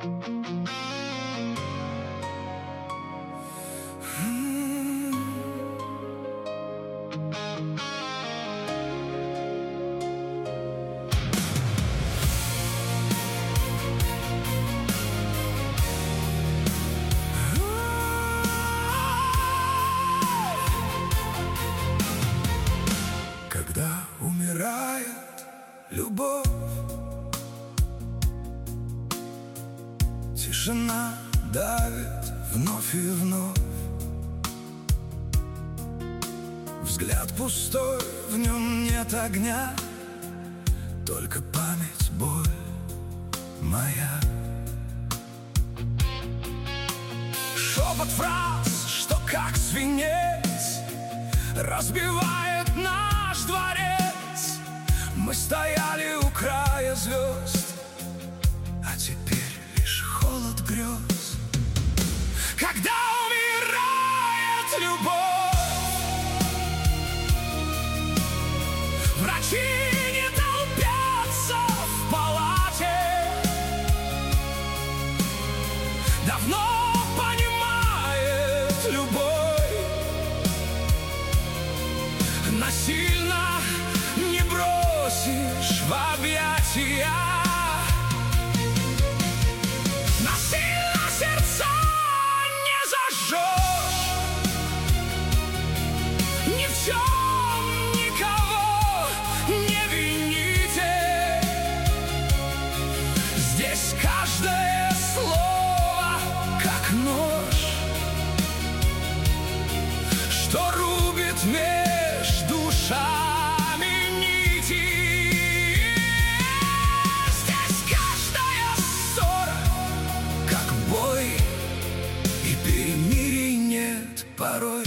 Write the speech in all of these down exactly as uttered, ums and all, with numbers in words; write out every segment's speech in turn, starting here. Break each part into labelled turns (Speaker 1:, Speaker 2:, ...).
Speaker 1: Когда умирает любовь, тишина давит вновь и вновь. Взгляд пустой, в нем нет огня, только память, боль моя. Шепот фраз, что как свинец разбивает наш дворец. Мы стояли у края звезд, а теперь лишь холод грез. Когда умирает любовь, врачи не толпятся в палате. Давно понимает любовь, насильно не бросишь в объятия. Насильно сердца не зажжешь, ни в чем никого не вините. Здесь каждое слово как нож, что рубит меж душами нити. Здесь каждая ссора как бой, и перемирий нет порой.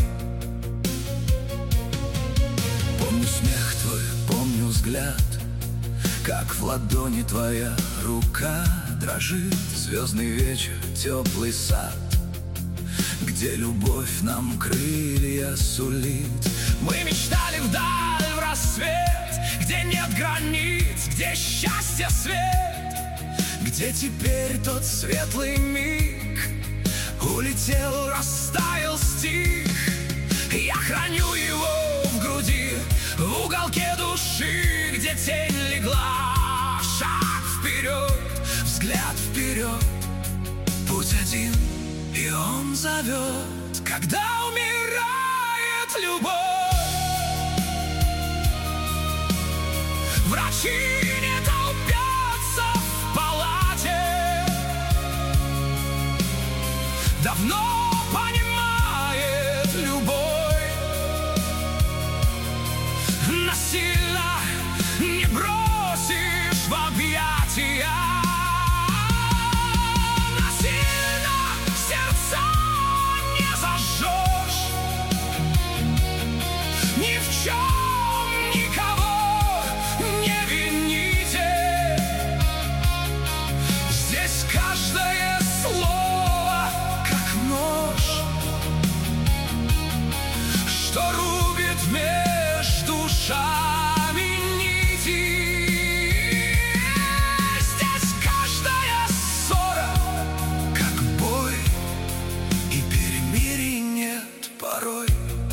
Speaker 1: Помню смех твой, помню взгляд, как в ладони твоя рука дрожит. Звездный вечер, теплый сад, где любовь нам крылья сулит. Мы мечтали вдаль, в рассвет, где нет границ, где счастье свет, где теперь тот светлый миг улетел, растаял, стих. Я храню его в груди, в уголке души, где тень легла. Шаг вперед, взгляд вперед, путь один, и он зовет. Когда умирает любовь, врачи не толпятся в палате. Давно понимает любовь, насильно не бросишь в объятия. Ни в чем никого не вините. Здесь каждое слово как нож, что рубит меж душами нити. Здесь каждая ссора как бой, и перемирий нет порой.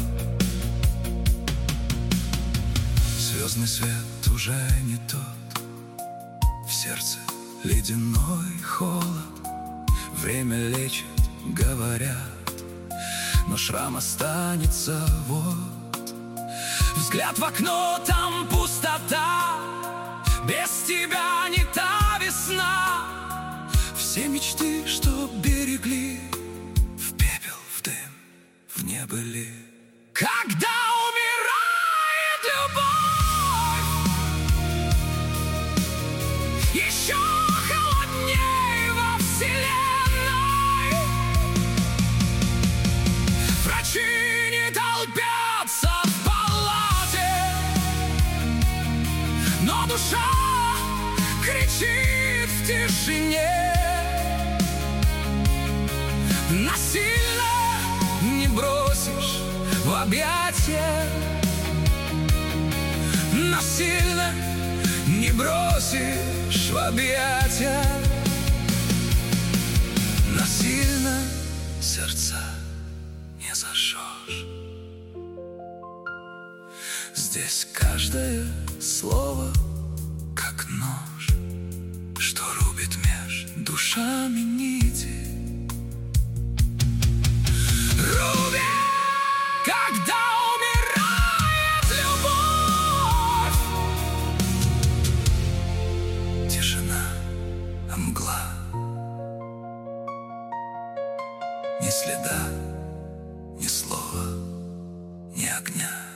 Speaker 1: Звездный свет уже не тот, в сердце ледяной холод. Время лечит, говорят, но шрам останется вот. Взгляд в окно, там пустота, без тебя не та весна. Все мечты, что берегли, в пепел, в дым, в небо ли. Когда умирает любовь, еще холодней во вселенной. Врачи не толпятся в палате, но душа кричит в тишине. Насильно не бросишь в объятия, насильно не бросишь в объятия. насильно сердца не зажжешь. Здесь каждое слово как нож, что рубит меж душами нити. Рубит, когда умирает любовь. Тишина, мгла, ни следа, ни слова, ни огня.